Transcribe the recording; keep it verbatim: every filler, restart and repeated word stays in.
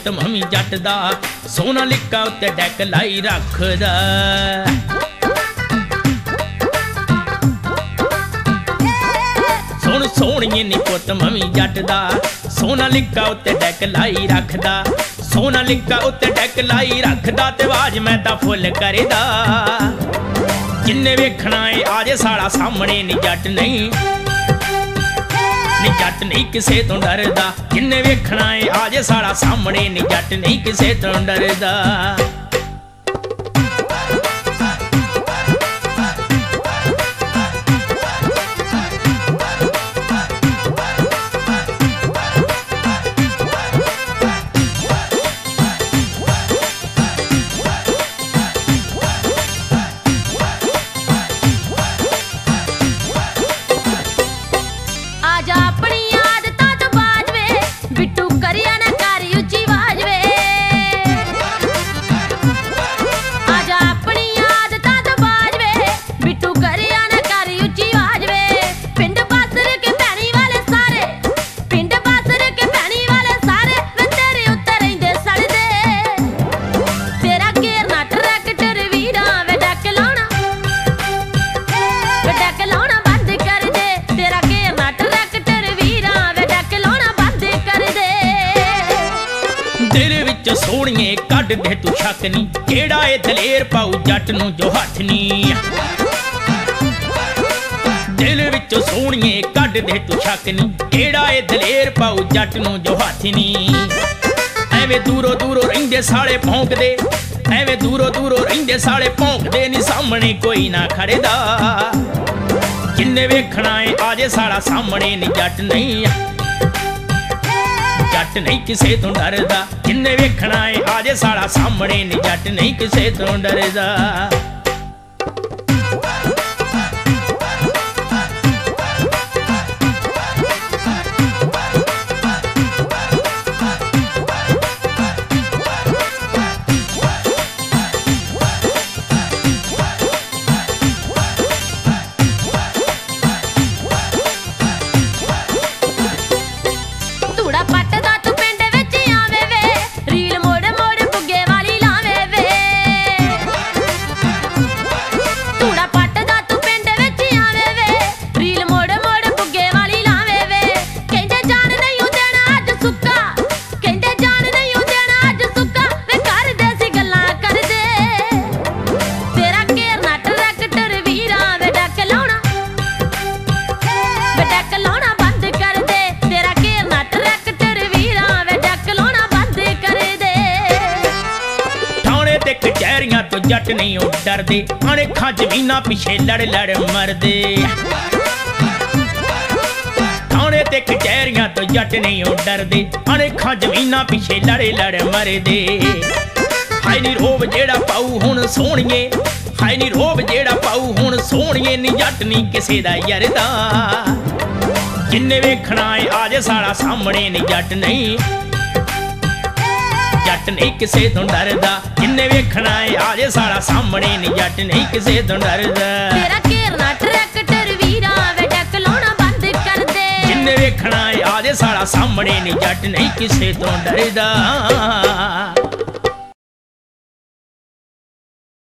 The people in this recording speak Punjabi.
ਪੁੱਤ ਮੰਮੀ ਜੱਟ ਦਾ ਸੋਨਾ ਲਿਕਾ ਉੱਤੇ ਡੈਕ ਲਾਈ ਰੱਖਦਾ। ਸੁਣ ਸੋਹਣੀਏ ਨੀ ਪੁੱਤ ਮੰਮੀ ਜੱਟ ਦਾ ਸੋਨਾ ਲਿਕਾ ਉੱਤੇ ਡੈਕ ਲਾਈ ਰੱਖਦਾ। ਸੋਨਾ ਲਿਕਾ ਉੱਤੇ ਡੈਕ ਲਾਈ ਰੱਖਦਾ ਤੇ ਆਵਾਜ਼ ਮੈਂ ਤਾਂ ਫੁੱਲ ਕਰਦਾ। ਜਿੰਨੇ ਵੇਖਣਾ ਏ ਆਜੇ ਸਾਲਾ ਸਾਹਮਣੇ ਨੀ ਜੱਟ ਨਹੀਂ ਨੀ ਜੱਟ ਨਹੀਂ ਕਿਸੇ ਤੋਂ ਡਰਦਾ। ਜਿੰਨੇ ਵੇਖਣਾ ਏ ਆਜੇ ਸਾਲਾ ਸਾਹਮਣੇ ਨੀ ਜੱਟ ਨਹੀਂ ਕਿਸੇ ਤੋਂ ਡਰਦਾ। ਸੋਹਣੀਏ ਕੱਢ ਦੇ ਤੂੰ ਸ਼ੱਕ ਨੀ ਕਿਹੜਾ ਏ ਦਲੇਰ ਪਾਉ ਜੱਟ ਨੂੰ ਜੋ ਹੱਥ ਨੀ। ਦਿਲ ਵਿੱਚੋਂ ਸੋਹਣੀਏ ਕੱਢ ਦੇ ਤੂੰ ਸ਼ੱਕ ਨੀ ਕਿਹੜਾ ਏ ਦਲੇਰ ਪਾਉ ਜੱਟ ਨੂੰ ਜੋ ਹੱਥ ਨੀ। ਐਵੇਂ ਦੂਰੋਂ ਦੂਰੋਂ ਰਹਿੰਦੇ ਸਾਲੇ ਭੌਂਕਦੇ ਐਵੇਂ ਦੂਰੋਂ ਦੂਰੋਂ ਰਹਿੰਦੇ ਸਾਲੇ ਭੌਂਕਦੇ ਨੀ ਸਾਹਮਣੇ ਕੋਈ ਨਾ ਖੜਦਾ। ਜਿੰਨੇ ਵੇਖਣਾ ਏ ਆਜੇ ਸਾਲਾ ਸਾਹਮਣੇ ਨੀ ਜੱਟ ਨਹੀਂ ਜੱਟ ਨਹੀਂ ਕਿਸੇ ਤੋਂ ਡਰਦਾ। ਜਿੰਨੇ ਵੇਖਣਾ ਏ ਆਜੇ ਸਾਲਾ ਸਾਹਮਣੇ ਨੀ ਜੱਟ ਨਹੀਂ ਕਿਸੇ ਤੋਂ ਡਰਦਾ। ਜੱਟ ਨਹੀਂ ਉਹ ਡਰਦੇ ਅਣਖਾਂ ਜ਼ਮੀਨਾਂ ਪਿੱਛੇ ਲੜ ਲੜ ਮਰਦੇ। ਥਾਣੇ ਤੇ ਕਚਹਿਰੀਆਂ ਤੋਂ ਜੱਟ ਨਹੀਂ ਉਹ ਡਰਦੇ ਅਣਖਾਂ ਜ਼ਮੀਨਾਂ ਪਿੱਛੇ ਲੜ ਲੜ ਮਰਦੇ। ਹਾਏ ਨੀ ਰੋਬ ਜਿਹੜਾ ਪਾਉ ਹੁਣ ਸੋਹਣੀਏ ਹਾਏ ਨੀ ਰੋਬ ਜਿਹੜਾ ਪਾਉ ਹੁਣ ਸੋਹਣੀਏ ਨੀ ਜੱਟ ਨਹੀਂ ਕਿਸੇ ਦਾ ਯਰਦਾ। ਜਿੰਨੇ ਵੇਖਣਾ ਏ ਆਜੇ ਸਾਲਾ ਸਾਹਮਣੇ ਨੀ ਜੱਟ ਨਹੀਂ ਜੱਟ ਨਹੀਂ ਕਿਸੇ ਤੋਂ ਡਰਦਾ। ਜਿੰਨੇ ਵੇਖਣਾ ਏ ਆਜੇ ਸਾਲਾ ਸਾਹਮਣੇ ਨੀ ਜੱਟ ਨਹੀਂ ਕਿਸੇ ਤੋਂ ਡਰਦਾ। ਤੇਰਾ ਘੇਰਨਾ ਟਰੈਕਟਰ ਵੀਰਾ ਵੇ ਡੱਕ ਲਾਉਣਾ ਬੰਦ ਕਰ ਦੇ। ਜਿੰਨੇ ਵੇਖਣਾ ਏ ਆਜੇ ਸਾਲਾ ਸਾਹਮਣੇ ਨੀ ਜੱਟ ਨਹੀਂ ਕਿਸੇ ਤੋਂ ਡਰਦਾ।